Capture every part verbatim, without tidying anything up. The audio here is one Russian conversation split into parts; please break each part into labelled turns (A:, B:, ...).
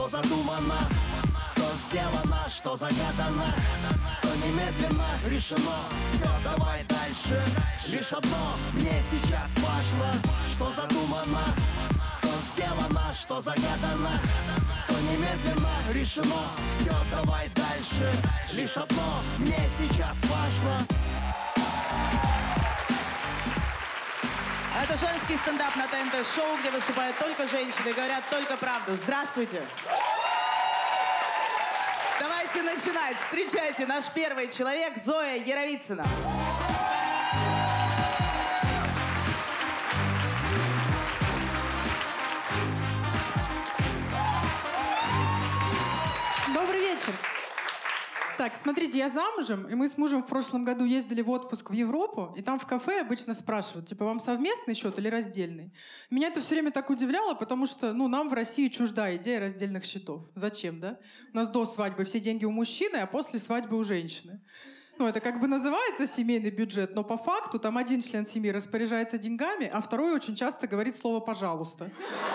A: что задумано, то сделано, что загадано, то немедленно решено. Все, давай дальше. Лишь одно мне сейчас важно, что задумано, то сделано, что загадано, то немедленно решено. Все, давай дальше. Лишь одно мне сейчас важно.
B: Это женский стендап на ТНТ-шоу, где выступают только женщины и говорят только правду. Здравствуйте! Давайте начинать. Встречайте, наш первый человек Зоя Яровицына.
C: Добрый вечер. Так, смотрите, я замужем, и мы с мужем в прошлом году ездили в отпуск в Европу, и там в кафе обычно спрашивают, типа, вам совместный счет или раздельный? Меня это все время так удивляло, потому что, ну, нам в России чужда идея раздельных счетов. Зачем, да? У нас до свадьбы все деньги у мужчины, а после свадьбы у женщины. Ну, это как бы называется семейный бюджет, но по факту там один член семьи распоряжается деньгами, а второй очень часто говорит слово «пожалуйста».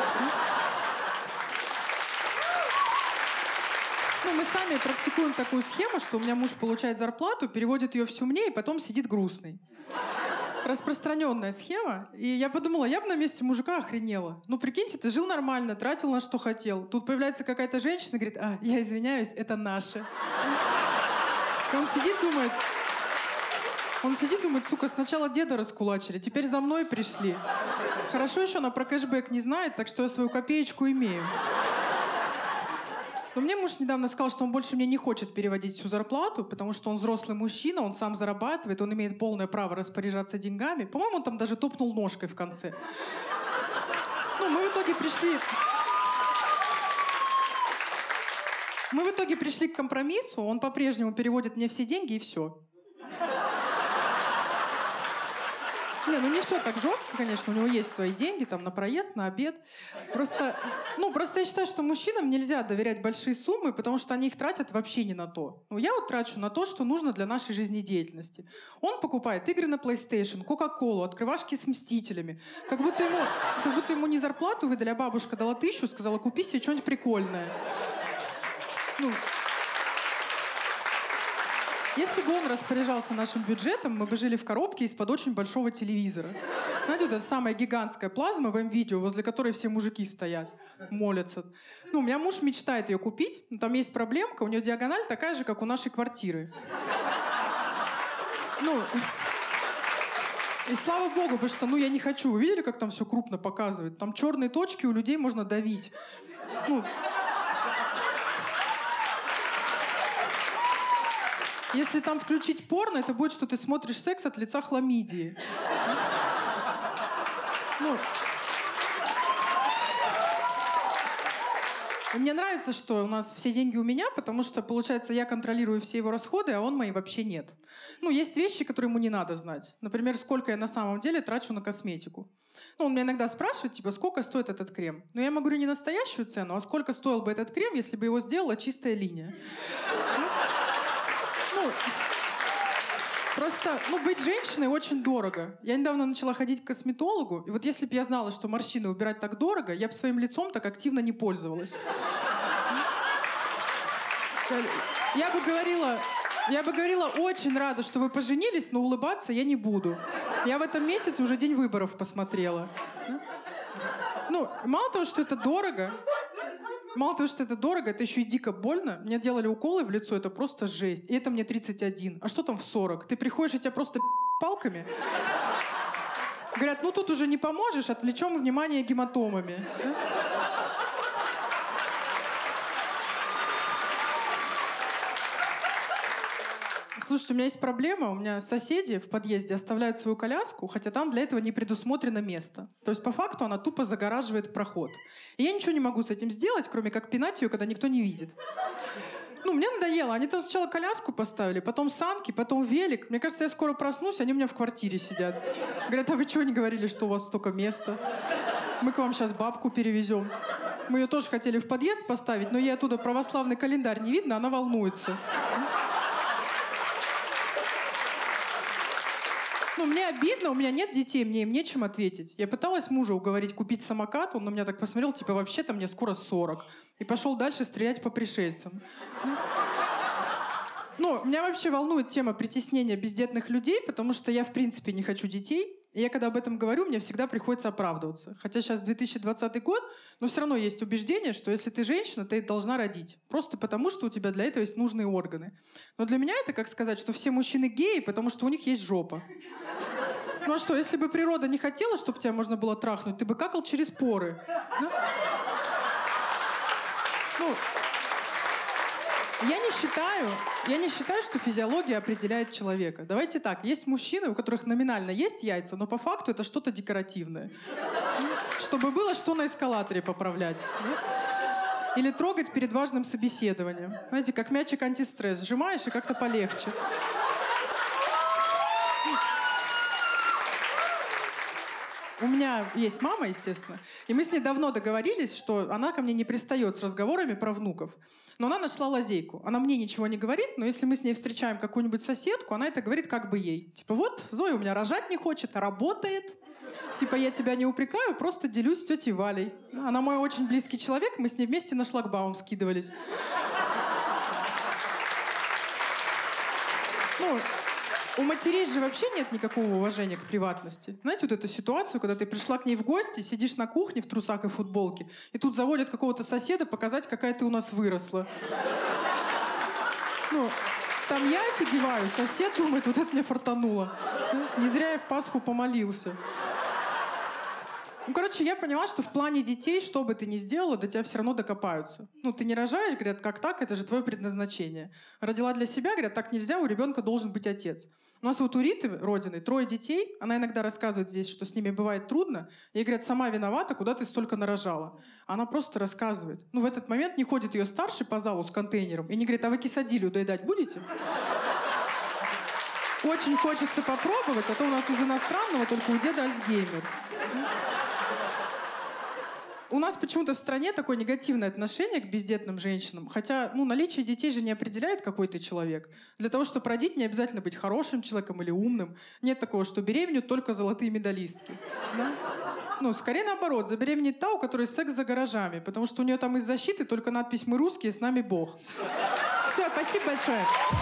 C: Ну, мы сами практикуем такую схему, что у меня муж получает зарплату, переводит ее всю мне и потом сидит грустный. Распространенная схема. И я подумала, я бы на месте мужика охренела. Ну, прикиньте, ты жил нормально, тратил на что хотел. Тут появляется какая-то женщина и говорит, а, я извиняюсь, это наше. И он сидит, думает... Он сидит, думает, сука, сначала деда раскулачили, теперь за мной пришли. Хорошо еще она про кэшбэк не знает, так что я свою копеечку имею. Но мне муж недавно сказал, что он больше мне не хочет переводить всю зарплату, потому что он взрослый мужчина, он сам зарабатывает, он имеет полное право распоряжаться деньгами. По-моему, он там даже топнул ножкой в конце. Ну, мы в итоге пришли... Мы в итоге пришли к компромиссу, он по-прежнему переводит мне все деньги, и все. Не, ну не все так жестко, конечно, у него есть свои деньги там на проезд, на обед. Просто, ну, просто я считаю, что мужчинам нельзя доверять большие суммы, потому что они их тратят вообще не на то. Ну, я вот трачу на то, что нужно для нашей жизнедеятельности. Он покупает игры на PlayStation, Кока-Колу, открывашки с Мстителями. Как будто ему, как будто ему не зарплату выдали, а бабушка дала тысячу, сказала, купи себе что-нибудь прикольное. Ну... Если бы он распоряжался нашим бюджетом, мы бы жили в коробке из-под очень большого телевизора. Знаете, вот эта самая гигантская плазма в М-видео, возле которой все мужики стоят, молятся. Ну, у меня муж мечтает ее купить, но там есть проблемка, у нее диагональ такая же, как у нашей квартиры. Ну, и слава богу, потому что, ну, я не хочу. Вы видели, как там все крупно показывают? Там черные точки, у людей можно давить. Ну... Если там включить порно, это будет, что ты смотришь секс от лица хламидии. Ну. И мне нравится, что у нас все деньги у меня, потому что, получается, я контролирую все его расходы, а он мои вообще нет. Ну, есть вещи, которые ему не надо знать. Например, сколько я на самом деле трачу на косметику. Ну, он меня иногда спрашивает, типа, сколько стоит этот крем. Но я ему говорю не настоящую цену, а сколько стоил бы этот крем, если бы его сделала чистая линия. Ну, просто, ну, быть женщиной очень дорого. Я недавно начала ходить к косметологу, и вот если бы я знала, что морщины убирать так дорого, я бы своим лицом так активно не пользовалась. Я бы говорила, я бы говорила, очень рада, что вы поженились, но улыбаться я не буду. Я в этом месяце уже день выборов посмотрела. Ну, мало того, что это дорого, Мало того, что это дорого, это еще и дико больно. Мне делали уколы в лицо, это просто жесть. И это мне тридцать один. А что там в сорок? Ты приходишь, и тебя просто палками? Говорят, ну тут уже не поможешь, отвлечем внимание гематомами. Да? Слушайте, у меня есть проблема. У меня соседи в подъезде оставляют свою коляску, хотя там для этого не предусмотрено место. То есть, по факту, она тупо загораживает проход. И я ничего не могу с этим сделать, кроме как пинать ее, когда никто не видит. Ну, мне надоело. Они там сначала коляску поставили, потом санки, потом велик. Мне кажется, я скоро проснусь, они у меня в квартире сидят. Говорят, а вы чего не говорили, что у вас столько места? Мы к вам сейчас бабку перевезем. Мы ее тоже хотели в подъезд поставить, но ей оттуда православный календарь не видно, она волнуется. Ну, Ну, мне обидно, у меня нет детей, мне им нечем ответить. Я пыталась мужа уговорить купить самокат, он на меня так посмотрел, типа, вообще-то мне скоро сорок. И пошел дальше стрелять по пришельцам. Ну, меня вообще волнует тема притеснения бездетных людей, потому что я, в принципе, не хочу детей. И я, когда об этом говорю, мне всегда приходится оправдываться. Хотя сейчас две тысячи двадцатый год, но все равно есть убеждение, что если ты женщина, ты должна родить. Просто потому, что у тебя для этого есть нужные органы. Но для меня это как сказать, что все мужчины геи, потому что у них есть жопа. Ну а что, если бы природа не хотела, чтобы тебя можно было трахнуть, ты бы какал через поры. Ну, ну Я не считаю, я не считаю, что физиология определяет человека. Давайте так, есть мужчины, у которых номинально есть яйца, но по факту это что-то декоративное. Чтобы было что на эскалаторе поправлять. Или трогать перед важным собеседованием. Знаете, как мячик антистресс. Сжимаешь, и как-то полегче. У меня есть мама, естественно, и мы с ней давно договорились, что она ко мне не пристает с разговорами про внуков. Но она нашла лазейку. Она мне ничего не говорит, но если мы с ней встречаем какую-нибудь соседку, она это говорит как бы ей. Типа, вот, Зоя у меня рожать не хочет, а работает. Типа, я тебя не упрекаю, просто делюсь с тетей Валей. Она мой очень близкий человек, мы с ней вместе на шлагбаум скидывались. Ну, у матерей же вообще нет никакого уважения к приватности. Знаете, вот эту ситуацию, когда ты пришла к ней в гости, сидишь на кухне в трусах и футболке, и тут заводят какого-то соседа показать, какая ты у нас выросла. Ну, там я офигеваю, сосед думает, вот это мне фартануло. Не зря я в Пасху помолился. Ну, короче, я поняла, что в плане детей, что бы ты ни сделала, до тебя все равно докопаются. Ну, ты не рожаешь, говорят, как так, это же твое предназначение. Родила для себя, говорят, так нельзя, у ребенка должен быть отец. У нас вот у Риты, родины, трое детей, она иногда рассказывает здесь, что с ними бывает трудно. Ей говорят, сама виновата, куда ты столько нарожала. Она просто рассказывает. Ну, в этот момент не ходит ее старший по залу с контейнером и не говорит, а вы кисадилью доедать будете? Очень хочется попробовать, а то у нас из иностранного только у деда Альцгеймер. У нас почему-то в стране такое негативное отношение к бездетным женщинам. Хотя, ну, наличие детей же не определяет, какой ты человек. Для того, чтобы родить, не обязательно быть хорошим человеком или умным. Нет такого, что беременеют только золотые медалистки. Да? Ну, скорее наоборот. Забеременеет та, у которой секс за гаражами. Потому что у нее там из защиты только надпись «Мы русские, с нами Бог». Все, спасибо большое.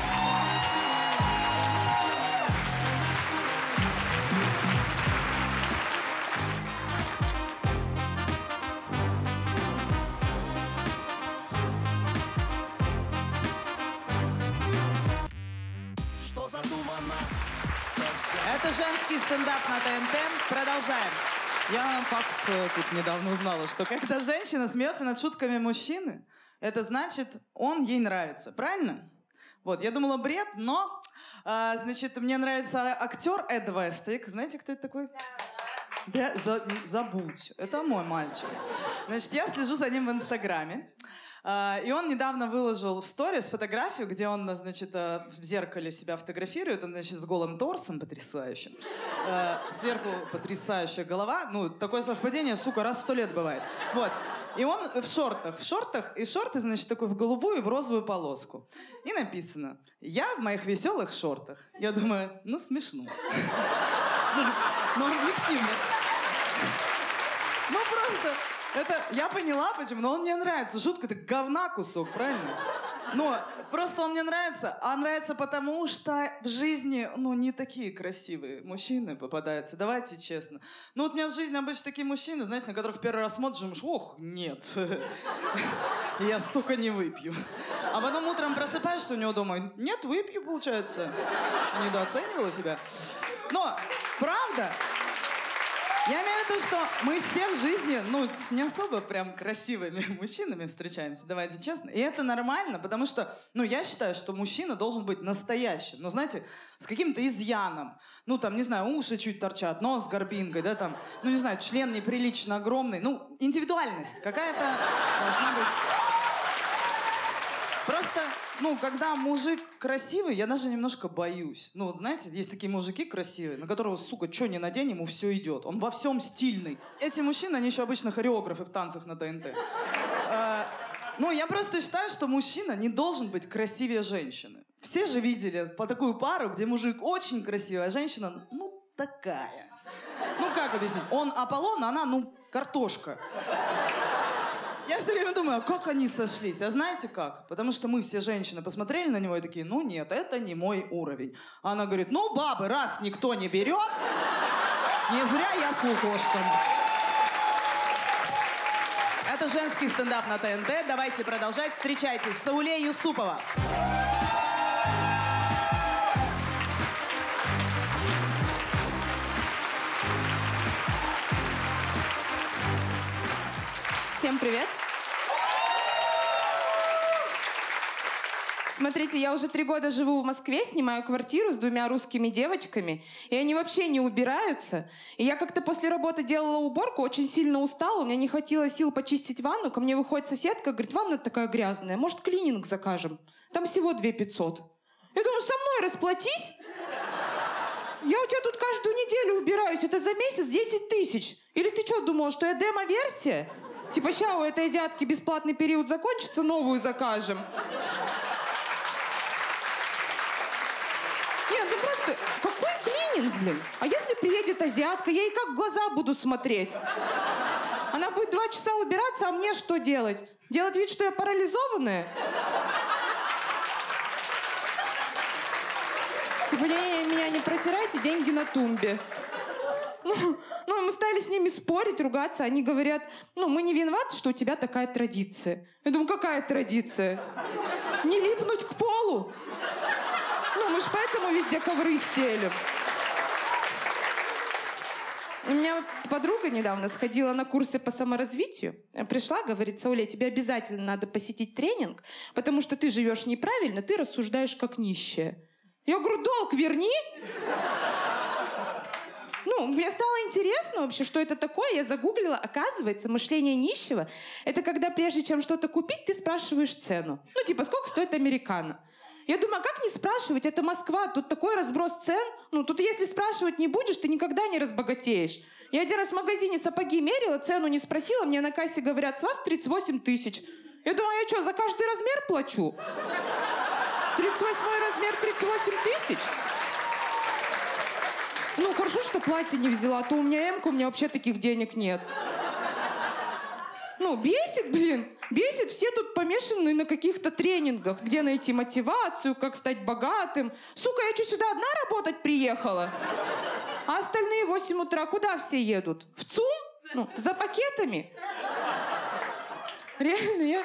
B: Это женский стендап на ТНТ. Продолжаем. Я факт э, тут недавно узнала, что когда женщина смеется над шутками мужчины, это значит, он ей нравится. Правильно? Вот, я думала, бред, но, э, значит, мне нравится актер Эд Вестейк. Знаете, кто это такой? Да, за, забудь. Это мой мальчик. Значит, я слежу за ним в Инстаграме. Uh, и он недавно выложил в сторис фотографию, где он, значит, uh, в зеркале себя фотографирует, он, значит, с голым торсом потрясающим. Uh, сверху потрясающая голова. Ну, такое совпадение, сука, раз в сто лет бывает. Вот. И он в шортах. В шортах, и шорты, значит, такой в голубую и в розовую полоску. И написано: «Я в моих веселых шортах». Я думаю, ну, смешно. Ну, объективно. Ну, просто... Это я поняла, почему, но он мне нравится. Шутка — это говна кусок, правильно? Но просто он мне нравится. А нравится потому, что в жизни, ну, не такие красивые мужчины попадаются. Давайте честно. Ну, вот у меня в жизни обычно такие мужчины, знаете, на которых первый раз смотришь, думаешь, ох, нет. Я столько не выпью. А потом утром просыпаешься у него дома, нет, выпью, получается. Недооценивала себя. Но, правда... Я имею в виду, что мы все в жизни, ну, не особо прям красивыми мужчинами встречаемся, давайте честно. И это нормально, потому что, ну, я считаю, что мужчина должен быть настоящим. Ну, знаете, с каким-то изъяном. Ну, там, не знаю, уши чуть торчат, нос с горбинкой, да, там, ну, не знаю, член неприлично огромный. Ну, индивидуальность какая-то должна быть. Просто, ну, когда мужик красивый, я даже немножко боюсь. Ну, вот знаете, есть такие мужики красивые, на которого, сука, что ни надень, ему все идет. Он во всем стильный. Эти мужчины, они еще обычно хореографы в танцах на ТНТ. А, ну, я просто считаю, что мужчина не должен быть красивее женщины. Все же видели по такую пару, где мужик очень красивый, а женщина, ну, такая. Ну, как объяснить? Он Аполлон, а она, ну, картошка. Я все время думаю, а как они сошлись? А знаете как? Потому что мы все женщины посмотрели на него и такие, ну нет, это не мой уровень. А она говорит, ну, бабы, раз никто не берет, не зря я с лукошком. Это женский стендап на ТНТ. Давайте продолжать. Встречайте, Сауле Юсупова.
D: Всем привет. Смотрите, я уже три года живу в Москве, снимаю квартиру с двумя русскими девочками, и они вообще не убираются. И я как-то после работы делала уборку, очень сильно устала, у меня не хватило сил почистить ванну, ко мне выходит соседка, говорит, ванна такая грязная, может, клининг закажем? Там всего две пятьсот. Я думаю, со мной расплатись. Я у тебя тут каждую неделю убираюсь, это за месяц десять тысяч. Или ты что, думала, что я демо-версия? Типа, ща у этой азиатки бесплатный период закончится, новую закажем. Нет, ну просто, какой клининг, блин? А если приедет азиатка, я ей как в глаза буду смотреть? Она будет два часа убираться, а мне что делать? Делать вид, что я парализованная? Типа, не, меня не протирайте, деньги на тумбе. Ну, ну, мы стали с ними спорить, ругаться. Они говорят, ну, мы не виноваты, что у тебя такая традиция. Я думаю, какая традиция? Не липнуть к полу. Ну, мы же поэтому везде ковры стелим. У меня вот подруга недавно сходила на курсы по саморазвитию. Пришла, говорит, Сауле, тебе обязательно надо посетить тренинг, потому что ты живешь неправильно, ты рассуждаешь как нищая. Я говорю, долг верни. Ну, мне стало интересно вообще, что это такое. Я загуглила. Оказывается, мышление нищего — это когда прежде чем что-то купить, ты спрашиваешь цену. Ну, типа, сколько стоит американо? Я думаю, а как не спрашивать? Это Москва, тут такой разброс цен. Ну, тут если спрашивать не будешь, ты никогда не разбогатеешь. Я один раз в магазине сапоги мерила, цену не спросила, мне на кассе говорят, с вас тридцать восемь тысяч. Я думаю, а я что, за каждый размер плачу? тридцать восьмой размер, тридцать восемь тысяч? Ну, хорошо, что платье не взяла, а то у меня эмка, у меня вообще таких денег нет. Ну, бесит, блин. Бесит, все тут помешаны на каких-то тренингах, где найти мотивацию, как стать богатым. Сука, я что, сюда одна работать приехала? А остальные в восемь утра куда все едут? В ЦУМ? Ну, за пакетами? Реально, я...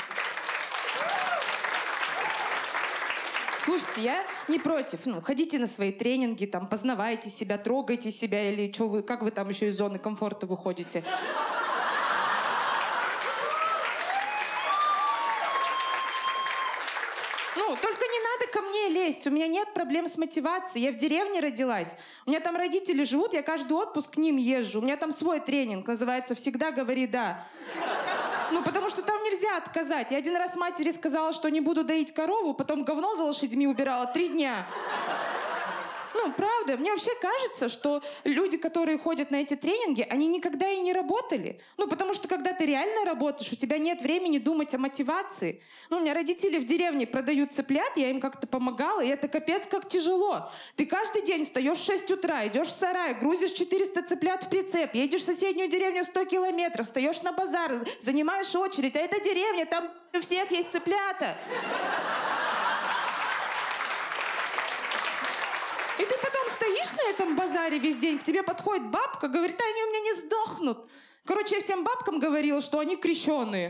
D: Слушайте, я не против. Ну, ходите на свои тренинги, там, познавайте себя, трогайте себя, или что вы, как вы там еще из зоны комфорта выходите. Ну, только не надо ко мне лезть. У меня нет проблем с мотивацией. Я в деревне родилась. У меня там родители живут, я каждый отпуск к ним езжу. У меня там свой тренинг, называется «Всегда говори да». Ну, потому что там нельзя отказать. Я один раз матери сказала, что не буду доить корову, потом говно за лошадьми убирала три дня. Ну, правда, мне вообще кажется, что люди, которые ходят на эти тренинги, они никогда и не работали. Ну, потому что когда ты реально работаешь, у тебя нет времени думать о мотивации. Ну, у меня родители в деревне продают цыплят, я им как-то помогала, и это капец как тяжело. Ты каждый день встаешь в шесть утра, идешь в сарай, грузишь четыреста цыплят в прицеп, едешь в соседнюю деревню сто километров, встаешь на базар, занимаешь очередь, а это деревня, там у всех есть цыплята. И ты потом стоишь на этом базаре весь день, к тебе подходит бабка, говорит, они у меня не сдохнут. Короче, я всем бабкам говорила, что они крещеные.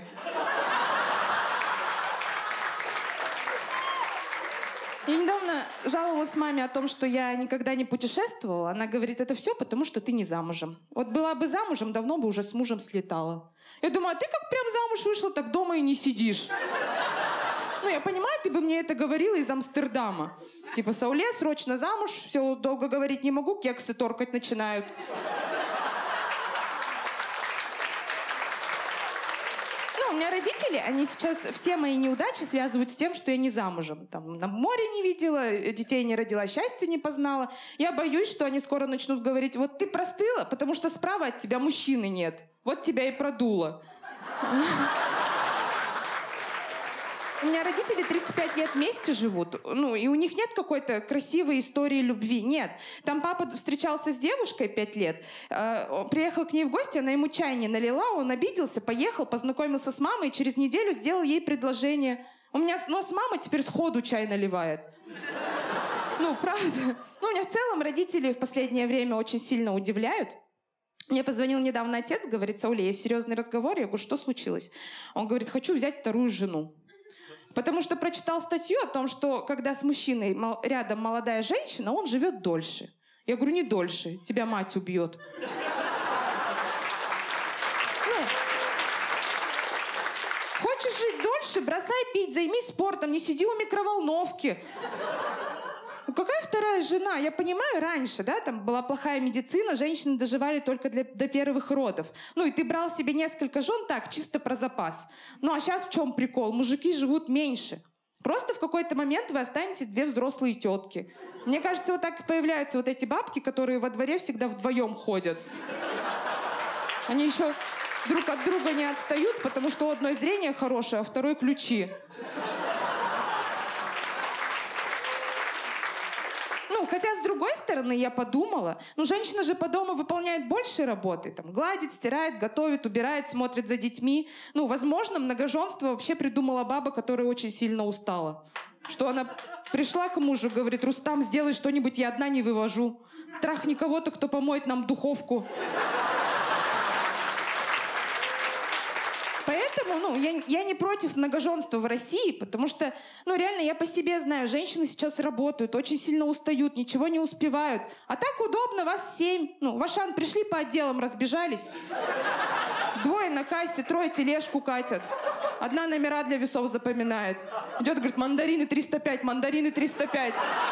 D: Я недавно жаловалась маме о том, что я никогда не путешествовала. Она говорит, это все потому, что ты не замужем. Вот была бы замужем, давно бы уже с мужем слетала. Я думаю, а ты как прям замуж вышла, так дома и не сидишь. Ну, я понимаю, ты бы мне это говорила из Амстердама. Типа, Сауле, срочно замуж, все, долго говорить не могу, кексы торкать начинают. Ну, у меня родители, они сейчас все мои неудачи связывают с тем, что я не замужем. Там, на море не видела, детей не родила, счастья не познала. Я боюсь, что они скоро начнут говорить, вот ты простыла, потому что справа от тебя мужчины нет. Вот тебя и продуло. У меня родители тридцать пять лет вместе живут, ну, и у них нет какой-то красивой истории любви, нет. Там папа встречался с девушкой пять лет, э, приехал к ней в гости, она ему чай не налила, он обиделся, поехал, познакомился с мамой и через неделю сделал ей предложение. У меня ну, с мамой теперь сходу чай наливает. Ну, правда. Ну, у меня в целом родители в последнее время очень сильно удивляют. Мне позвонил недавно отец, говорит: Сауля, есть серьезный разговор. Я говорю: что случилось? Он говорит: хочу взять вторую жену. Потому что прочитал статью о том, что когда с мужчиной рядом молодая женщина, он живет дольше. Я говорю: не дольше, тебя мать убьет. Ну, хочешь жить дольше, бросай пить, займись спортом, не сиди у микроволновки. Ну, какая вторая жена? Я понимаю, раньше, да, там была плохая медицина, женщины доживали только для, до первых родов. Ну, и ты брал себе несколько жен так, чисто про запас. Ну, а сейчас в чем прикол? Мужики живут меньше. Просто в какой-то момент вы останетесь две взрослые тетки. Мне кажется, вот так и появляются вот эти бабки, которые во дворе всегда вдвоем ходят. Они еще друг от друга не отстают, потому что у одной зрение хорошее, а у второй ключи. Ну, хотя, с другой стороны, я подумала, ну, женщина же по дому выполняет больше работы. Там, гладит, стирает, готовит, убирает, смотрит за детьми. Ну, возможно, многоженство вообще придумала баба, которая очень сильно устала. Что она пришла к мужу, говорит: Рустам, сделай что-нибудь, я одна не вывожу. Трахни кого-то, кто помоет нам духовку. Поэтому, ну, я, я не против многоженства в России, потому что, ну, реально, я по себе знаю, женщины сейчас работают, очень сильно устают, ничего не успевают. А так удобно, вас семь. Ну, в Ашан пришли по отделам, разбежались. Двое на кассе, трое тележку катят. Одна номера для весов запоминает. Идет, говорит: мандарины триста пять, мандарины триста пять.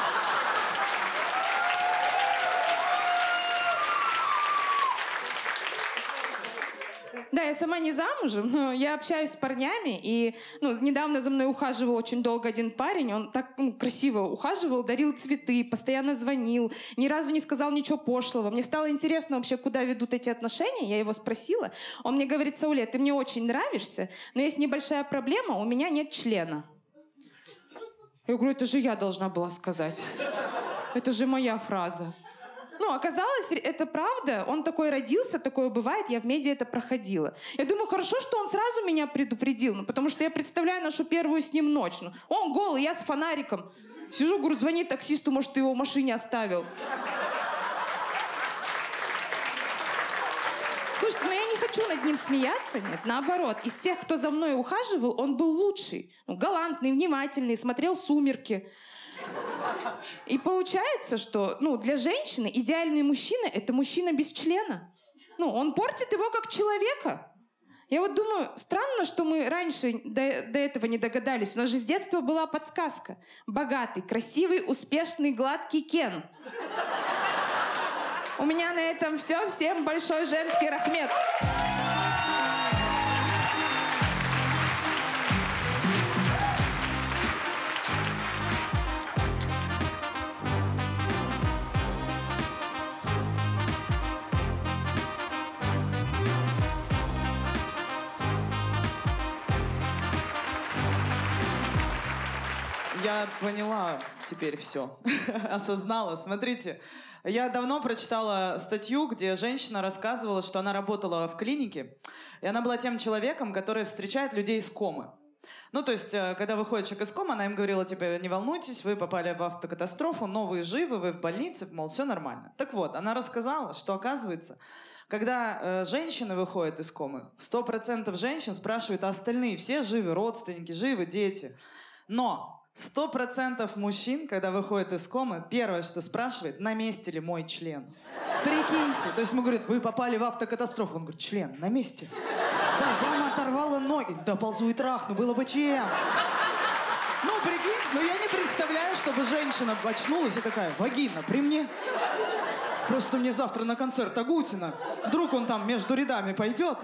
D: Да, я сама не замужем, но я общаюсь с парнями, и ну, недавно за мной ухаживал очень долго один парень, он так ну, красиво ухаживал, дарил цветы, постоянно звонил, ни разу не сказал ничего пошлого. Мне стало интересно вообще, куда ведут эти отношения, я его спросила. Он мне говорит: Сауля, ты мне очень нравишься, но есть небольшая проблема, у меня нет члена. Я говорю: это же я должна была сказать. Это же моя фраза. Ну, оказалось, это правда. Он такой родился, такое бывает. Я в медиа это проходила. Я думаю, хорошо, что он сразу меня предупредил. Ну, потому что я представляю нашу первую с ним ночь. Ну, он голый, я с фонариком. Сижу, говорю: звони таксисту, может, ты его в машине оставил. Слушайте, ну я не хочу над ним смеяться, нет, наоборот. Из всех, кто за мной ухаживал, он был лучший. Ну, галантный, внимательный, смотрел «Сумерки». И получается, что ну, для женщины идеальный мужчина — это мужчина без члена. Ну, он портит его как человека. Я вот думаю, странно, что мы раньше до, до этого не догадались. У нас же с детства была подсказка. Богатый, красивый, успешный, гладкий Кен. У меня на этом все. Всем большой женский рахмет.
B: Я поняла теперь все. Осознала. Смотрите, я давно прочитала статью, где женщина рассказывала, что она работала в клинике, и она была тем человеком, который встречает людей из комы. Ну, то есть, когда выходит человек из комы, она им говорила, типа, не волнуйтесь, вы попали в автокатастрофу, но вы живы, вы в больнице, мол, все нормально. Так вот, она рассказала, что, оказывается, когда э, женщины выходят из комы, сто процентов женщин спрашивают, а остальные все живы, родственники, живы, дети. Но сто процентов мужчин, когда выходят из комы, первое, что спрашивает, на месте ли мой член. Прикиньте. То есть ему говорят, вы попали в автокатастрофу. Он говорит, член на месте. Да, вам оторвало ноги. Да ползу и трахну, было бы чем. Ну, прикинь, ну я не представляю, чтобы женщина очнулась и такая, вагина, при мне. Просто мне завтра на концерт Агутина. Вдруг он там между рядами пойдет.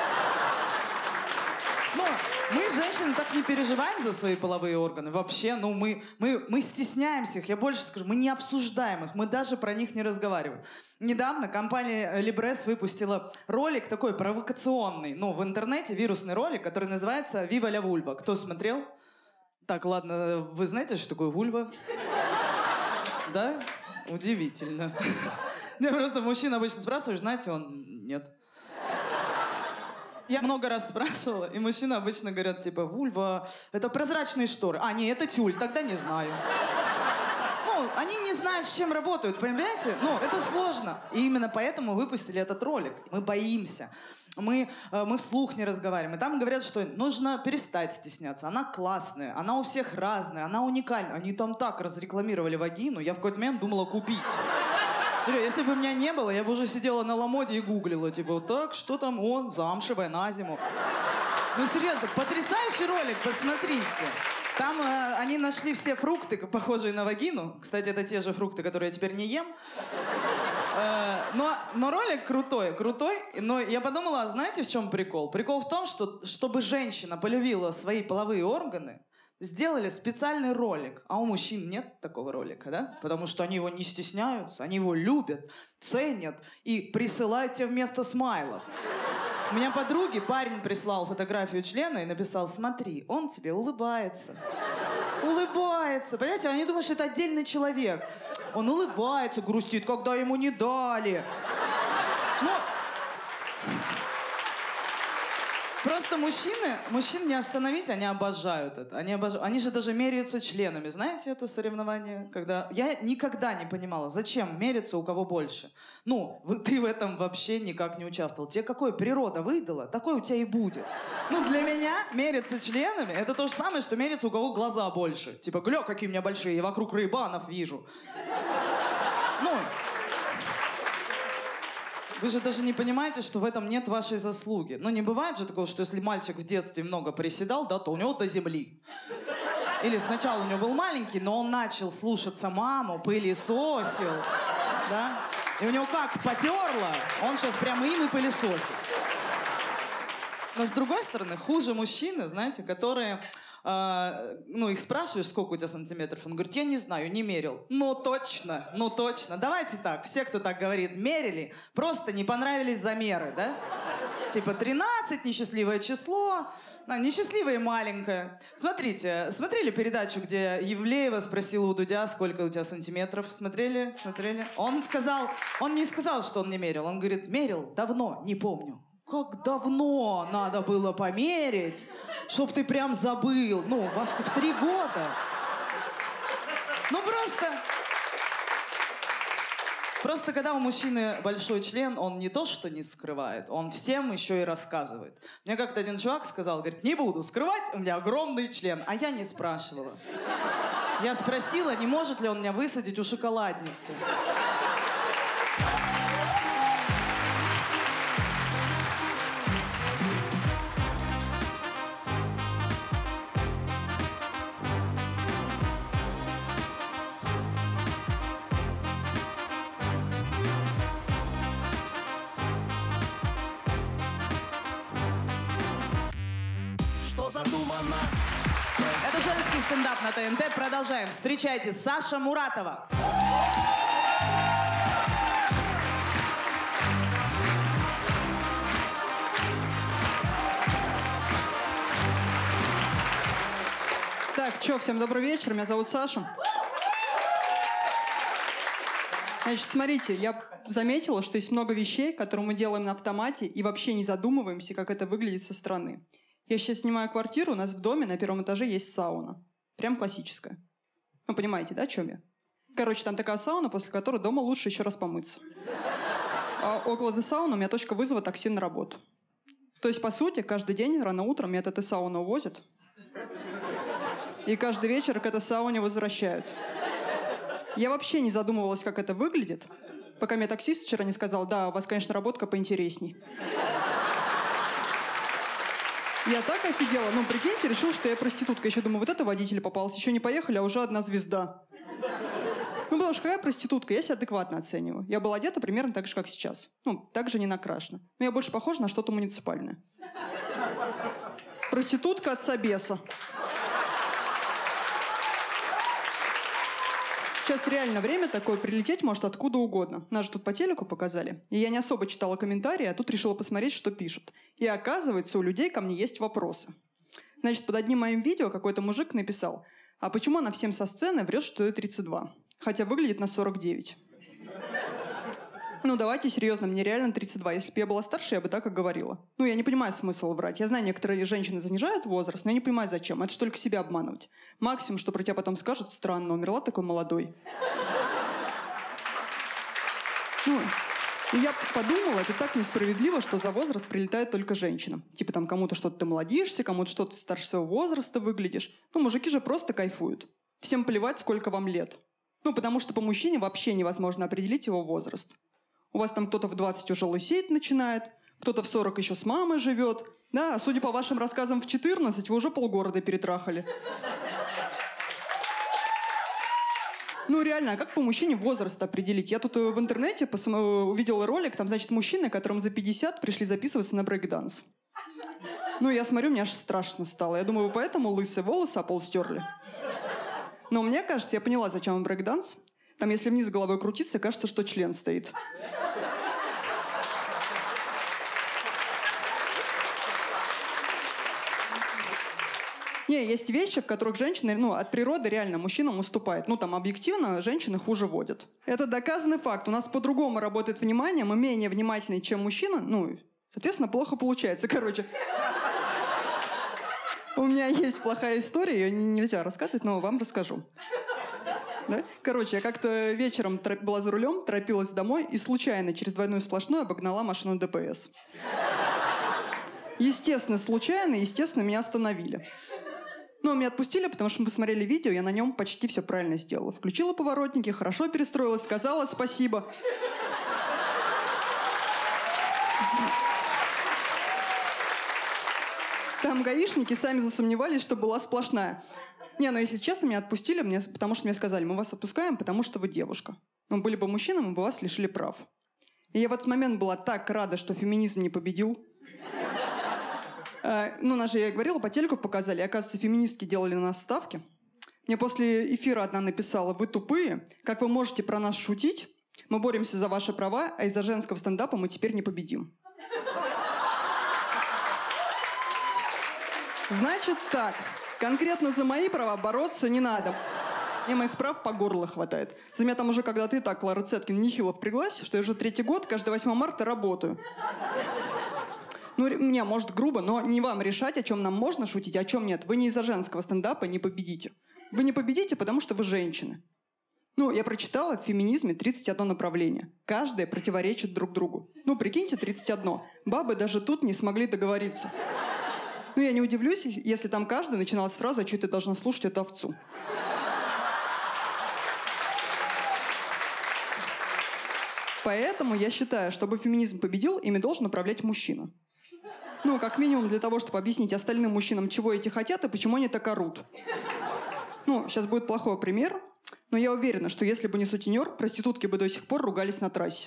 B: Но мы, женщины, так не переживаем за свои половые органы. Вообще, ну, мы, мы, мы стесняемся их. Я больше скажу, мы не обсуждаем их. Мы даже про них не разговариваем. Недавно компания Libresse выпустила ролик такой провокационный. Ну, в интернете вирусный ролик, который называется «Viva la vulva». Кто смотрел? Так, ладно, вы знаете, что такое вульва? Да? Удивительно. Я просто мужчин обычно спрашиваешь, знаете, он нет. Я много раз спрашивала, и мужчины обычно говорят, типа, вульва, это прозрачные шторы. А, не, это тюль, тогда не знаю. Ну, они не знают, с чем работают, понимаете? Ну, это сложно. И именно поэтому выпустили этот ролик. Мы боимся. Мы, э, мы вслух не разговариваем. И там говорят, что нужно перестать стесняться. Она классная, она у всех разная, она уникальна. Они там так разрекламировали вагину, я в какой-то момент думала купить. Серьезно, если бы меня не было, я бы уже сидела на ламоде и гуглила. Типа, вот так, что там, он, замшевая, на зиму. Ну, серьезно, потрясающий ролик, посмотрите. Там э, они нашли все фрукты, похожие на вагину. Кстати, это те же фрукты, которые я теперь не ем. Э, но, но ролик крутой, крутой. Но я подумала, знаете, в чем прикол? Прикол в том, что чтобы женщина полюбила свои половые органы, сделали специальный ролик. А у мужчин нет такого ролика, да? Потому что они его не стесняются, они его любят, ценят и присылают тебе вместо смайлов. У меня подруги, парень прислал фотографию члена и написал, смотри, он тебе улыбается. Улыбается. Понимаете, они думают, что это отдельный человек. Он улыбается, грустит, когда ему не дали. Ну, просто мужчины, мужчин не остановить, они обожают это. Они, обожают. Они же даже меряются членами. Знаете это соревнование? Когда... Я никогда не понимала, зачем мериться, у кого больше. Ну, вы, ты в этом вообще никак не участвовал. Тебе какое природа выдала, такое у тебя и будет. Ну, для меня мериться членами, это то же самое, что мериться, у кого глаза больше. Типа, гля, какие у меня большие, я вокруг рыбанов вижу. Ну... Вы же даже не понимаете, что в этом нет вашей заслуги. Ну, не бывает же такого, что если мальчик в детстве много приседал, да, то у него до земли. Или сначала у него был маленький, но он начал слушаться маму, пылесосил, да? И у него как поперло, он сейчас прямо им и пылесосит. Но с другой стороны, хуже мужчины, знаете, которые... Uh, ну, их спрашиваешь, сколько у тебя сантиметров? Он говорит, я не знаю, не мерил. Ну, точно, ну, точно. Давайте так, все, кто так говорит, мерили, просто не понравились замеры, да? Типа тринадцать, несчастливое число, а, несчастливое маленькое. Смотрите, смотрели передачу, где Евлеева спросила у Дудя, сколько у тебя сантиметров? Смотрели? Смотрели? Он сказал, он не сказал, что он не мерил. Он говорит, мерил давно, не помню. Как давно надо было померить, чтоб ты прям забыл. Ну, вас в три года. Ну, просто... Просто когда у мужчины большой член, он не то что не скрывает, он всем еще и рассказывает. Мне как-то один чувак сказал, говорит, не буду скрывать, у меня огромный член. А я не спрашивала. Я спросила, не может ли он меня высадить у шоколадницы. Это женский стендап на ТНТ. Продолжаем. Встречайте, Саша Муратова.
E: Так, чё, всем добрый вечер, меня зовут Саша. Значит, смотрите, я заметила, что есть много вещей, которые мы делаем на автомате и вообще не задумываемся, как это выглядит со стороны. Я сейчас снимаю квартиру, у нас в доме на первом этаже есть сауна. Прям классическая. Ну, понимаете, да, о чем я? Короче, там такая сауна, после которой дома лучше еще раз помыться. А около этой сауны у меня точка вызова такси на работу. То есть, по сути, каждый день рано утром меня от этой сауны увозят. И каждый вечер к этой сауне возвращают. Я вообще не задумывалась, как это выглядит, пока мне таксист вчера не сказал, да, у вас, конечно, работка поинтересней. Я так офигела. Ну, прикиньте, решил, что я проститутка. Еще думаю, вот это водитель попался. Еще не поехали, а уже одна звезда. Ну, потому что какая проститутка? Я себя адекватно оцениваю. Я была одета примерно так же, как сейчас. Ну, так же не накрашена. Но я больше похожа на что-то муниципальное. Проститутка от собеса. Сейчас реально время такое, прилететь может откуда угодно. Нас же тут по телеку показали. И я не особо читала комментарии, а тут решила посмотреть, что пишут. И оказывается, у людей ко мне есть вопросы. Значит, под одним моим видео какой-то мужик написал: а почему она всем со сцены врет, что ей тридцать два, хотя выглядит на сорок девять? Ну, давайте серьезно, мне реально тридцать два. Если бы я была старше, я бы так и говорила. Ну, я не понимаю смысл врать. Я знаю, некоторые женщины занижают возраст, но я не понимаю, зачем. Это же только себя обманывать. Максимум, что про тебя потом скажут: странно, умерла такой молодой. Ну, и я подумала, это так несправедливо, что за возраст прилетает только женщинам. Типа там кому-то что-то ты молодишься, кому-то что-то старше своего возраста выглядишь. Ну, мужики же просто кайфуют. Всем плевать, сколько вам лет. Ну, потому что по мужчине вообще невозможно определить его возраст. У вас там кто-то в двадцать уже лысеть начинает, кто-то в сорок еще с мамой живет. Да, судя по вашим рассказам, в четырнадцать вы уже полгорода перетрахали. Ну, реально, а как по мужчине возраст определить? Я тут в интернете пос- увидела ролик, там, значит, мужчины, которым за пятьдесят пришли записываться на брейк-данс. Ну, я смотрю, мне аж страшно стало. Я думаю, вы поэтому лысые волосы о пол стерли? Но мне кажется, я поняла, зачем вам брейк-данс. Там, если вниз головой крутиться, кажется, что член стоит. Не, есть вещи, в которых женщины, ну, от природы реально мужчинам уступают. Ну, там, объективно, женщины хуже водят. Это доказанный факт. У нас по-другому работает внимание, мы менее внимательны, чем мужчина. Ну, соответственно, плохо получается, короче. У меня есть плохая история, ее нельзя рассказывать, но вам расскажу. Да? Короче, я как-то вечером троп... была за рулем, торопилась домой и случайно через двойную сплошную обогнала машину ДПС. Естественно, случайно, естественно, меня остановили. Но меня отпустили, потому что мы посмотрели видео, я на нем почти все правильно сделала. Включила поворотники, хорошо перестроилась, сказала спасибо. Там гаишники сами засомневались, что была сплошная. Не, ну если честно, меня отпустили, мне, потому что мне сказали: мы вас отпускаем, потому что вы девушка. Ну, были бы мужчины, мы бы вас лишили прав. И я в этот момент была так рада, что феминизм не победил. А, ну, нас же, я говорила, по телеку показали. Оказывается, феминистки делали на нас ставки. Мне после эфира одна написала: вы тупые, как вы можете про нас шутить? Мы боремся за ваши права, а из-за женского стендапа мы теперь не победим. Значит так, конкретно за мои права бороться не надо. Мне моих прав по горло хватает. За меня там уже когда-то и так, Клара Цеткин, нехило впряглась, что я уже третий год, каждое восьмое марта работаю. Ну, мне, может, грубо, но не вам решать, о чем нам можно шутить, а о чем нет. Вы не из-за женского стендапа не победите. Вы не победите, потому что вы женщины. Ну, я прочитала, в феминизме тридцать одно направление. Каждое противоречит друг другу. Ну, прикиньте, тридцать одно. Бабы даже тут не смогли договориться. Ну, я не удивлюсь, если там каждый начинал с фразы: а что ты должна слушать эту овцу? Поэтому я считаю, чтобы феминизм победил, ими должен управлять мужчина. Ну, как минимум для того, чтобы объяснить остальным мужчинам, чего эти хотят и почему они так орут. Ну, сейчас будет плохой пример, но я уверена, что если бы не сутенер, проститутки бы до сих пор ругались на трассе.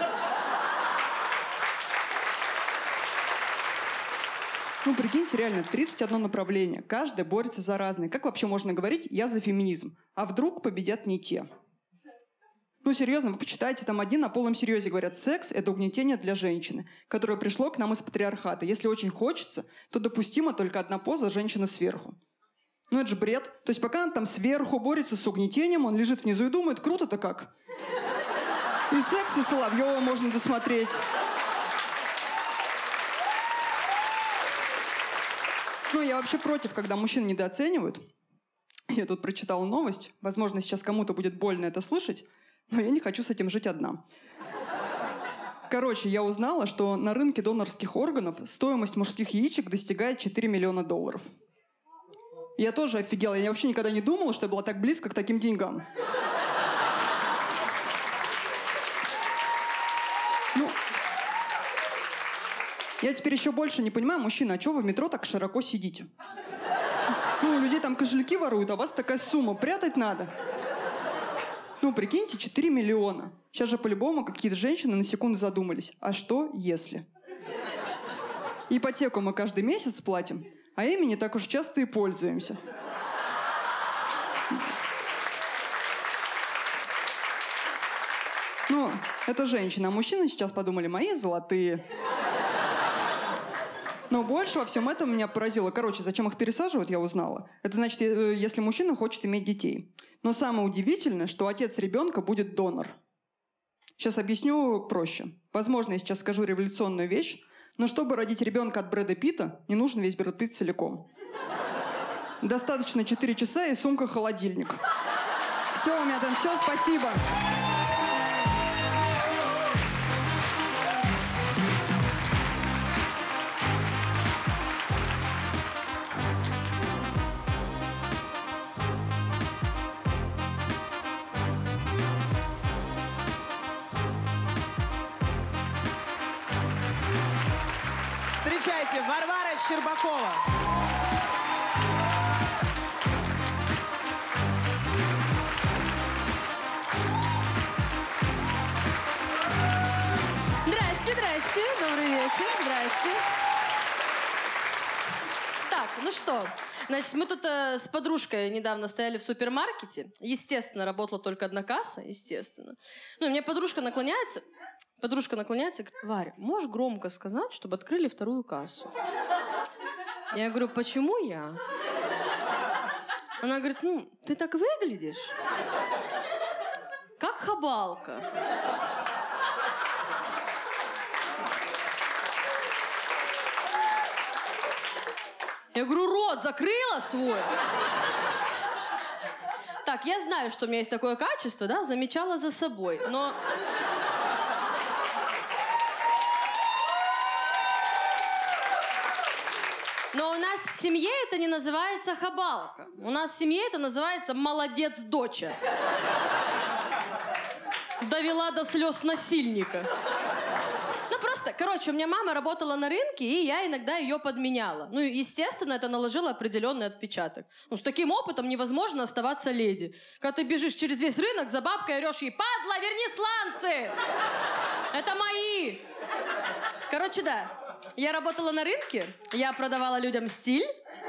E: Ну, прикиньте, реально, тридцать одно направление. Каждый борется за разные. Как вообще можно говорить «я за феминизм», а вдруг победят не те? Ну, серьезно, вы почитайте, там один на полном серьезе говорят: секс – это угнетение для женщины, которое пришло к нам из патриархата. Если очень хочется, то допустима только одна поза – женщина сверху. Ну, это же бред. То есть пока он там сверху борется с угнетением, он лежит внизу и думает: круто-то как. И секс, и Соловьева можно досмотреть. Ну, я вообще против, когда мужчин недооценивают. Я тут прочитала новость. Возможно, сейчас кому-то будет больно это слышать, но я не хочу с этим жить одна. Короче, я узнала, что на рынке донорских органов стоимость мужских яичек достигает четыре миллиона долларов. Я тоже офигела. Я вообще никогда не думала, что я была так близко к таким деньгам. Ну, я теперь еще больше не понимаю, мужчина, а чего вы в метро так широко сидите? Ну, у людей там кошельки воруют, а у вас такая сумма, прятать надо. Ну, прикиньте, четыре миллиона. Сейчас же по-любому какие-то женщины на секунду задумались. А что, если? Ипотеку мы каждый месяц платим, а ими не так уж часто и пользуемся. Ну, это женщина, а мужчины сейчас подумали: мои золотые. Но больше во всем этом меня поразило. Короче, зачем их пересаживают, я узнала. Это значит, э, если мужчина хочет иметь детей. Но самое удивительное, что отец ребенка будет донор. Сейчас объясню проще. Возможно, я сейчас скажу революционную вещь, но чтобы родить ребенка от Брэда Питта, не нужен весь Брэд Питт целиком. Достаточно четыре часа и сумка-холодильник. Все, у меня там все, спасибо.
B: Встречайте, Варвара Щербакова.
F: Здрасте, здрасте, добрый вечер, здрасте. Так, ну что, значит, мы тут э, с подружкой недавно стояли в супермаркете. Естественно, работала только одна касса, естественно. Ну, и мне подружка наклоняется, подружка наклоняется и говорит: Варя, можешь громко сказать, чтобы открыли вторую кассу? Я говорю: почему я? Она говорит: ну, ты так выглядишь, как хабалка. Я говорю: рот закрыла свой? Так, я знаю, что у меня есть такое качество, да, замечала за собой, но... Но у нас в семье это не называется хабалка. У нас в семье это называется молодец доча. Довела до слез насильника. Ну, просто, короче, у меня мама работала на рынке, и я иногда ее подменяла. Ну, естественно, это наложило определенный отпечаток. Ну, с таким опытом невозможно оставаться леди. Когда ты бежишь через весь рынок, за бабкой орешь ей: падла, верни сланцы! Это мои! Короче, да. Я работала на рынке, я продавала людям стиль.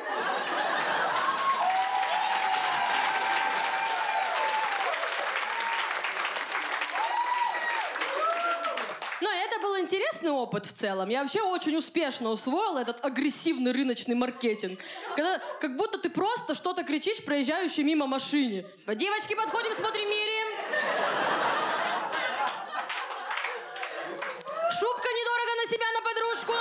F: Но это был интересный опыт в целом. Я вообще очень успешно усвоила этот агрессивный рыночный маркетинг. Когда как будто ты просто что-то кричишь проезжающей мимо машине. Девочки, подходим, смотрим, меряем. Шубка недорого на себя, на подружку.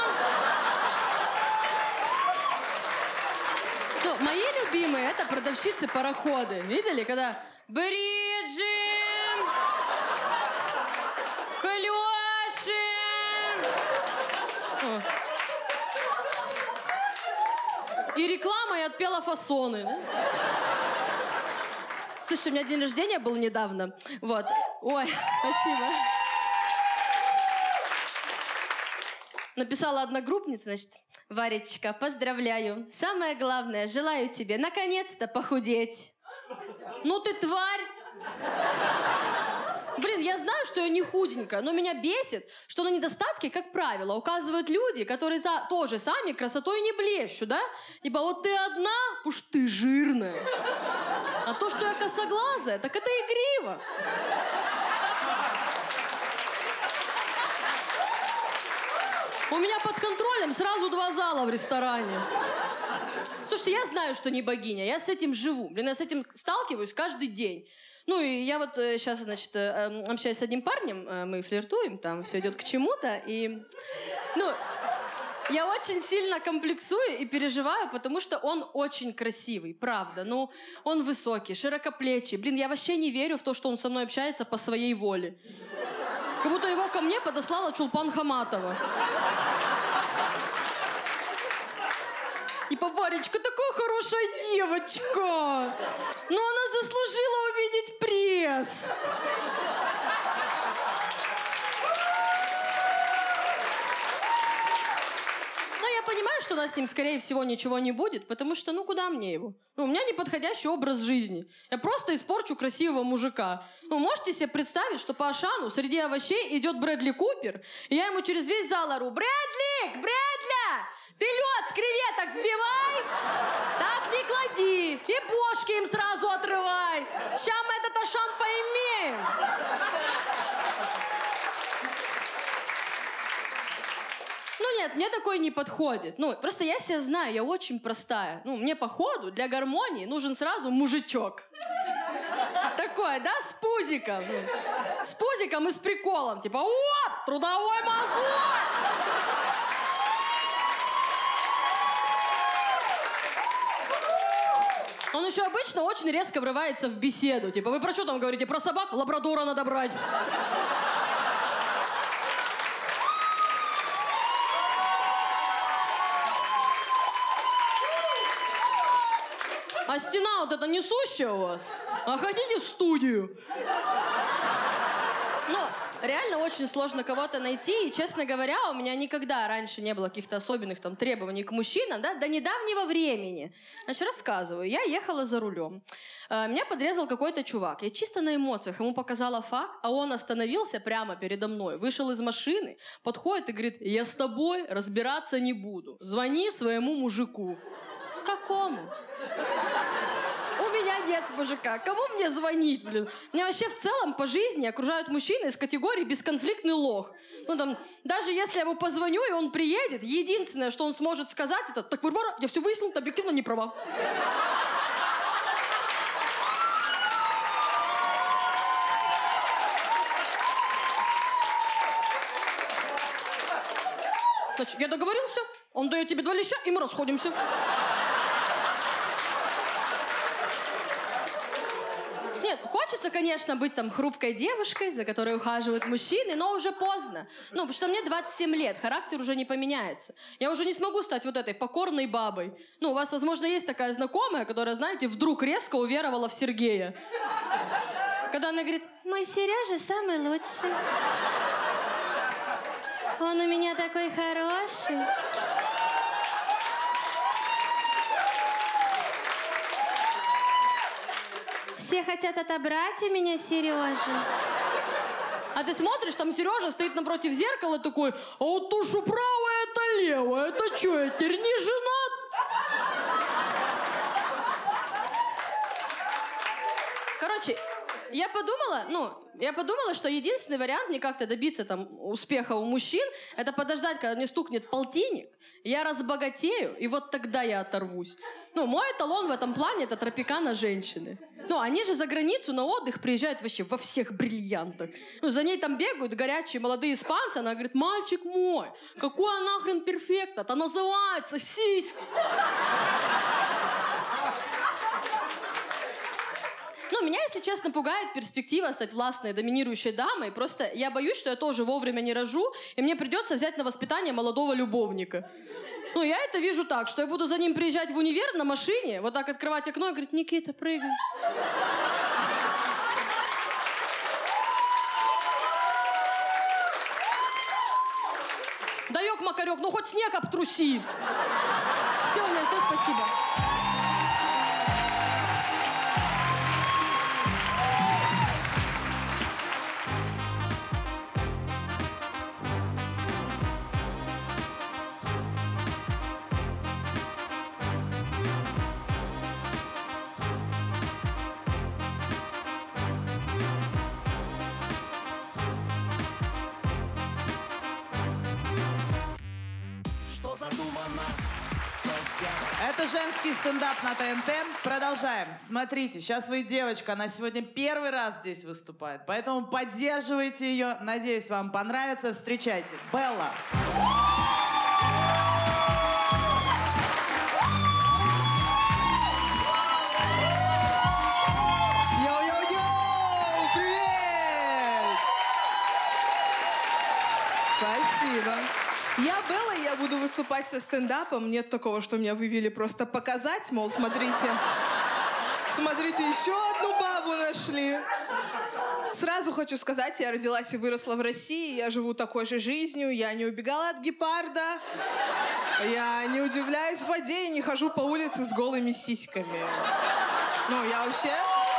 F: Ну, мои любимые — это продавщицы-пароходы. Видели, когда... Бриджим! Клёшин! И реклама, и отпела фасоны. Да? Слушай, у меня день рождения был недавно. Вот. Ой, спасибо. Написала одногруппница, значит: Варечка, поздравляю. Самое главное, желаю тебе наконец-то похудеть. Ну ты тварь! Блин, я знаю, что я не худенькая, но меня бесит, что на недостатки, как правило, указывают люди, которые та, тоже сами красотой не блещут, да? Ибо вот ты одна, уж ты жирная. А то, что я косоглазая, так это игриво. У меня под контролем сразу два зала в ресторане. Слушайте, я знаю, что не богиня, я с этим живу. Блин, я с этим сталкиваюсь каждый день. Ну, и я вот э, сейчас, значит, э, общаюсь с одним парнем, э, мы флиртуем, там все идет к чему-то, и... Ну, я очень сильно комплексую и переживаю, потому что он очень красивый, правда. Ну, он высокий, широкоплечий. Блин, я вообще не верю в то, что он со мной общается по своей воле. Как будто его ко мне подослала Чулпан Хаматова. Типа: Варечка, такая хорошая девочка. Но она заслужила увидеть пресс. Но я понимаю, что у нас с ним, скорее всего, ничего не будет, потому что, ну, куда мне его? Ну, у меня неподходящий образ жизни. Я просто испорчу красивого мужика. Ну, можете себе представить, что по Ашану среди овощей идет Брэдли Купер, и я ему через весь зал ору: Брэдли, Брэдля, ты лед с креветок сбивай, так не клади, и бошки им сразу отрывай. Ща мы этот Ашан поимеем. Ну, нет, мне такой не подходит. Ну, просто я себя знаю, я очень простая. Ну, мне, походу, для гармонии нужен сразу мужичок. Такой, да, с пузиком. С пузиком и с приколом. Типа, оп, трудовой мазок! Он еще обычно очень резко врывается в беседу. Типа, вы про что там говорите? Про собак? Лабрадора надо брать. А стена вот эта несущая у вас? А хотите студию? Ну, реально очень сложно кого-то найти. И, честно говоря, у меня никогда раньше не было каких-то особенных там требований к мужчинам, да, до недавнего времени. Значит, рассказываю. Я ехала за рулем. Меня подрезал какой-то чувак. Я чисто на эмоциях ему показала факт, а он остановился прямо передо мной, вышел из машины, подходит и говорит: я с тобой разбираться не буду. Звони своему мужику. Какому? У меня нет мужика. Кому мне звонить, блин? Меня вообще в целом по жизни окружают мужчины из категории бесконфликтный лох. Ну там, даже если я ему позвоню, и он приедет, единственное, что он сможет сказать, это: так, Варвара, я все выяснил, ты объективно не права. Значит, я договорился, он дает тебе два леща, и мы расходимся. Нет, хочется, конечно, быть там хрупкой девушкой, за которой ухаживают мужчины, но уже поздно. Ну, потому что мне двадцать семь лет, характер уже не поменяется. Я уже не смогу стать вот этой покорной бабой. Ну, у вас, возможно, есть такая знакомая, которая, знаете, вдруг резко уверовала в Сергея. Когда она говорит: мой Сережа самый лучший. Он у меня такой хороший. Все хотят отобрать у меня Сережу. А ты смотришь, там Сережа стоит напротив зеркала такой: а вот то, что правое, это левое. Это что, я теперь не женат? Короче, я подумала, ну, я подумала, что единственный вариант мне как-то добиться там успеха у мужчин, это подождать, когда мне стукнет полтинник, я разбогатею, и вот тогда я оторвусь. Ну, мой эталон в этом плане — это Тропикана женщины. Ну, они же за границу на отдых приезжают вообще во всех бриллиантах. Ну, за ней там бегают горячие молодые испанцы, она говорит: мальчик мой, какой нахрен перфект, это называется сиська. Ну, меня, если честно, пугает перспектива стать властной, доминирующей дамой. Просто я боюсь, что я тоже вовремя не рожу, и мне придется взять на воспитание молодого любовника. Ну, я это вижу так, что я буду за ним приезжать в универ на машине, вот так открывать окно и говорить: Никита, прыгай. Даёк, Макарёк, ну хоть снег обтруси. Все, у меня все, спасибо.
B: Это женский стендап на ТНТ. Продолжаем. Смотрите, сейчас вы девочка, она сегодня первый раз здесь выступает, поэтому поддерживайте ее. Надеюсь, вам понравится. Встречайте. Белла.
G: Йоу-йоу-йоу! Привет! Спасибо. Я Белла, и я буду выступать со стендапом. Нет такого, что меня вывели просто показать, мол, смотрите, смотрите, еще одну бабу нашли. Сразу хочу сказать, я родилась и выросла в России, я живу такой же жизнью, я не убегала от гепарда, я не удивляюсь в воде и не хожу по улице с голыми сиськами. Ну, я вообще...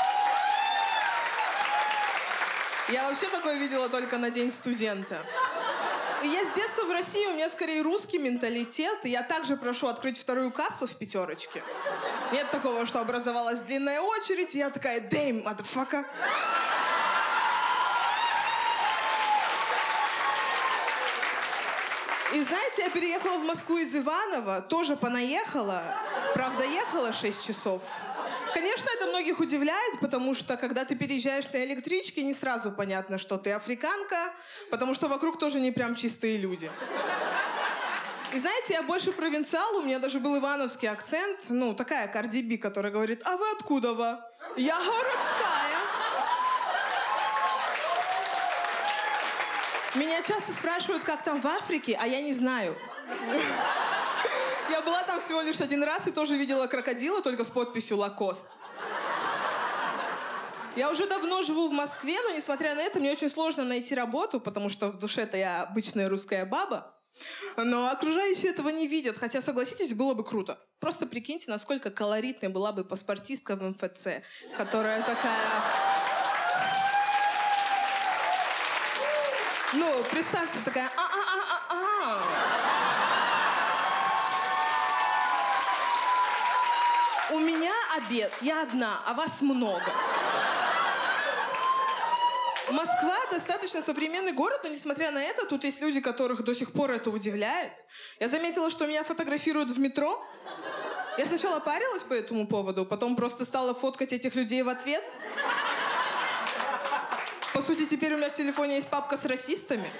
G: Я вообще такое видела только на День студента. Я с детства в России, у меня скорее русский менталитет, и я также прошу открыть вторую кассу в пятерочке. Нет такого, что образовалась длинная очередь, и я такая: damn, motherfucker. И знаете, я переехала в Москву из Иваново, тоже понаехала. Правда, ехала шесть часов. Конечно, это многих удивляет, потому что, когда ты переезжаешь на электричке, не сразу понятно, что ты африканка, потому что вокруг тоже не прям чистые люди. И знаете, я больше провинциал, у меня даже был ивановский акцент, ну, такая Карди Би, которая говорит: «А вы откуда вы?» «Я городская». Меня часто спрашивают, как там в Африке, а я не знаю. Я была там всего лишь один раз и тоже видела крокодила, только с подписью «Лакост». Я уже давно живу в Москве, но, несмотря на это, мне очень сложно найти работу, потому что в душе-то я обычная русская баба. Но окружающие этого не видят, хотя, согласитесь, было бы круто. Просто прикиньте, насколько колоритной была бы паспортистка в эм эф цэ, которая такая... Ну, представьте, такая... А-а-а-а-а. У меня обед, я одна, а вас много. Москва достаточно современный город, но, несмотря на это, тут есть люди, которых до сих пор это удивляет. Я заметила, что меня фотографируют в метро. Я сначала парилась по этому поводу, потом просто стала фоткать этих людей в ответ. По сути, теперь у меня в телефоне есть папка с расистами.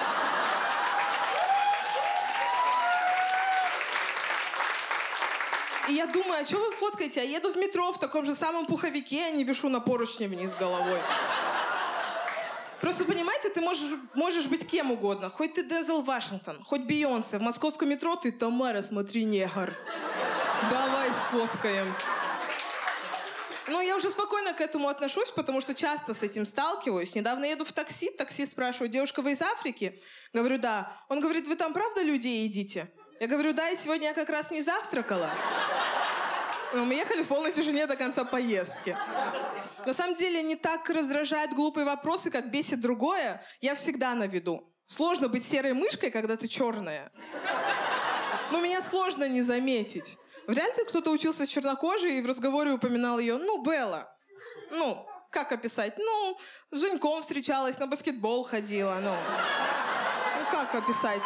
G: И я думаю, а что вы фоткаете? Я еду в метро в таком же самом пуховике, а не вишу на поручне вниз головой. Просто, понимаете, ты можешь, можешь быть кем угодно. Хоть ты Дензел Вашингтон, хоть Бейонсе. В московском метро ты Тамара, смотри, негр. Давай сфоткаем. Ну, я уже спокойно к этому отношусь, потому что часто с этим сталкиваюсь. Недавно еду в такси, таксист спрашивает: девушка, вы из Африки? Говорю, да. Он говорит, вы там правда людей едите? Я говорю, да, и сегодня я как раз не завтракала. Но мы ехали в полной тишине до конца поездки. На самом деле, не так раздражают глупые вопросы, как бесит другое. Я всегда на виду. Сложно быть серой мышкой, когда ты черная. Но меня сложно не заметить. Вряд ли кто-то учился с чернокожей и в разговоре упоминал ее. Ну, Белла. Ну, как описать? Ну, с Женьком встречалась, на баскетбол ходила. Ну, ну как описать?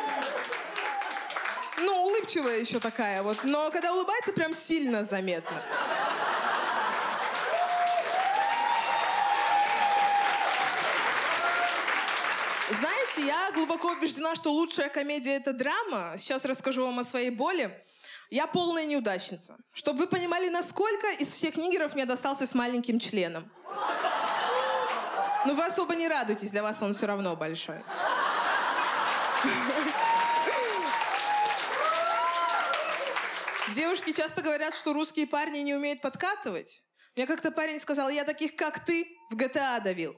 G: Ну, улыбчивая еще такая вот. Но когда улыбается, прям сильно заметно. Знаете, я глубоко убеждена, что лучшая комедия — это драма. Сейчас расскажу вам о своей боли. Я полная неудачница. Чтобы вы понимали, насколько из всех нигеров мне достался с маленьким членом. Но вы особо не радуйтесь, для вас он все равно большой. Девушки часто говорят, что русские парни не умеют подкатывать. Мне как-то парень сказал, я таких, как ты, в джи ти эй давил.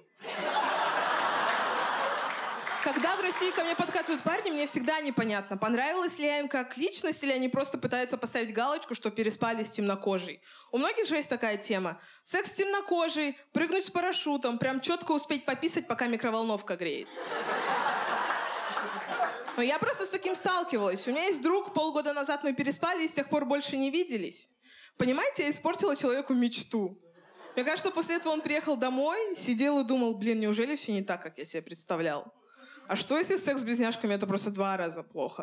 G: Когда в России ко мне подкатывают парни, мне всегда непонятно, понравилась ли я им как личность, или они просто пытаются поставить галочку, что переспали с темнокожей. У многих же есть такая тема. Секс с темнокожей, прыгнуть с парашютом, прям четко успеть пописать, пока микроволновка греет. Но я просто с таким сталкивалась. У меня есть друг, полгода назад мы переспали и с тех пор больше не виделись. Понимаете, я испортила человеку мечту. Мне кажется, после этого он приехал домой, сидел и думал, блин, неужели все не так, как я себе представлял? А что, если секс с близняшками — это просто два раза плохо?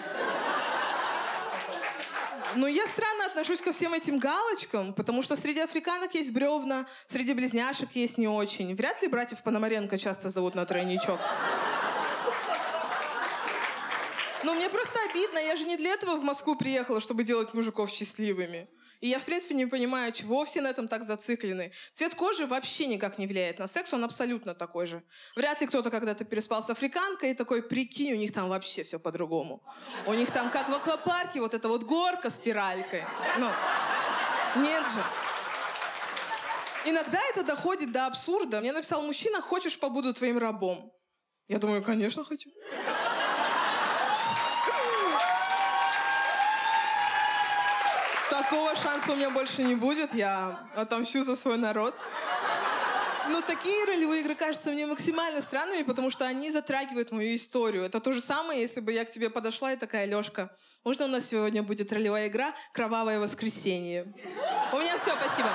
G: Но я странно отношусь ко всем этим галочкам, потому что среди африканок есть бревна, среди близняшек есть не очень. Вряд ли братьев Пономаренко часто зовут на тройничок. Но мне просто обидно, я же не для этого в Москву приехала, чтобы делать мужиков счастливыми. И я, в принципе, не понимаю, чего все на этом так зациклены. Цвет кожи вообще никак не влияет на секс, он абсолютно такой же. Вряд ли кто-то когда-то переспал с африканкой и такой, прикинь, у них там вообще все по-другому. У них там, как в аквапарке, вот эта вот горка спиралькой. Ну, нет же. Иногда это доходит до абсурда. Мне написал мужчина, хочешь, побуду твоим рабом? Я думаю, конечно, хочу. Такого шанса у меня больше не будет, я отомщу за свой народ. Но такие ролевые игры кажутся мне максимально странными, потому что они затрагивают мою историю. Это то же самое, если бы я к тебе подошла и такая, Лёшка, можно у нас сегодня будет ролевая игра «Кровавое воскресенье»? У меня все, спасибо.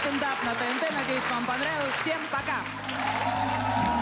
H: стендап на ТНТ. Надеюсь, вам понравилось. Всем пока!